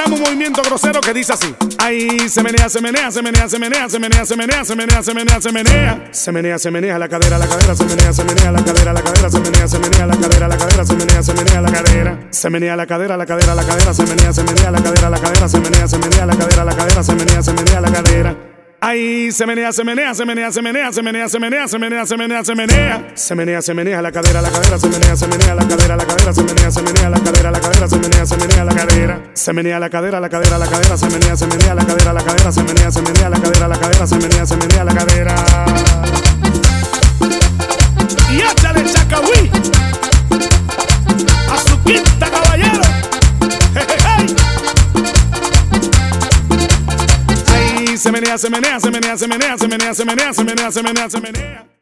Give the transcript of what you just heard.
hagamos un movimiento grosero que dice así. Ahí se menea, se menea, se menea, se menea, se menea, se menea, se menea, se menea, se menea. Se menea, se menea la cadera, la cadera, se menea, se menea la cadera, la cadera, se menea, se menea la cadera, la cadera, se menea, se menea la cadera. Se menea la cadera, la cadera, la cadera, se menea, se menea la cadera, la cadera, se menea, se menea la cadera, la cadera, se menea, se menea la cadera. Ahí se menea, se menea, se menea, se menea, se menea, se menea, se menea, se menea, se menea. Se menea, se menea la cadera, se menea, se menea la cadera, la cadera, se menea, se menea la cadera, la cadera, se menea, se menea la cadera. Se menea la cadera, la cadera, la cadera, se menea, se menea la cadera, la cadera, se menea, se menea la cadera, la cadera, se menea, se menea la cadera. Y échale chacahuí a su quinta, caballero. Se menea, se menea, se menea, se menea, se menea, se menea, se menea, se menea, se menea.